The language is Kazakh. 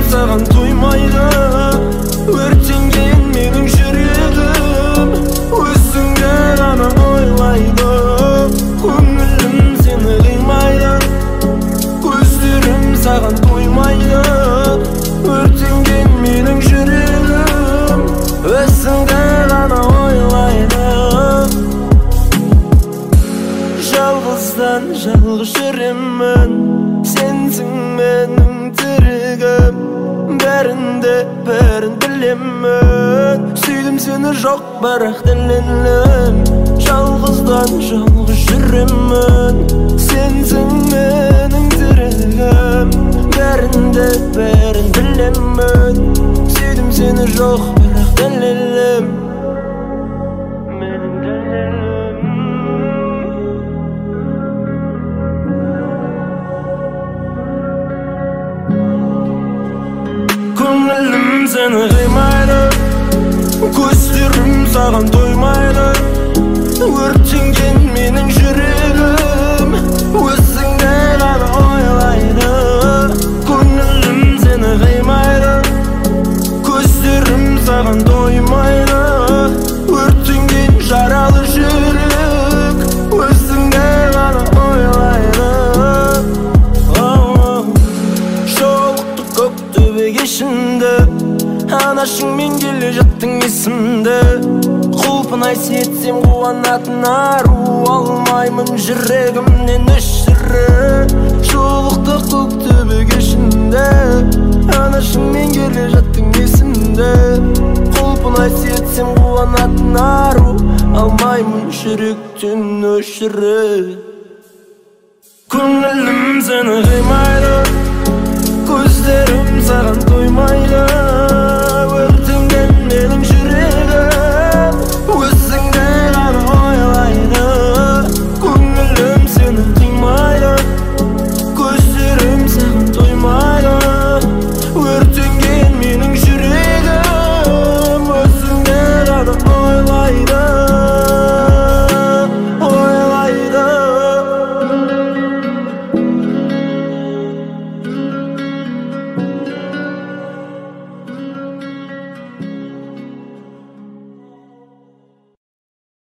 саған тоймайды, өртенген менің жүрегім өзіңді ғана ойлайды. Көңілім сені қимайды, көздерім саған тоймайды, өртенген менің жүрегім өзіңді ғана ойлайды. Жалғыздан жалғыз жүремін, сенсің менің тірегім, бәрін білемін, сүйдім сені жоқ бірақ дәлелім. Жалғыздан жалғыз жүремін, сенсің менің тірегім, бәрін білемін, сүйдім сені жоқ бірақ дәлелім. Көңілім сені қимайды, көздерім саған тоймайды, өртенген менің жүрегім өзіңді ғана ойлайды. Көңілім сені қимайды, көздерім саған тоймайды, өртенген жаралы жүрек өзіңді ғана ойлайды. Жолықты көк төбе кешінде, анашыңмен келе жаттың есімді, құлпынай сетсем қуанатын ару алмаймын жүрегімнен өшірі. Жолықты көк төбе кешінде, анашыңмен келе жаттың есімді, құлпынай сетсем қуанатын ару алмаймын жүректен өшірі. Көңілім сені қимайды,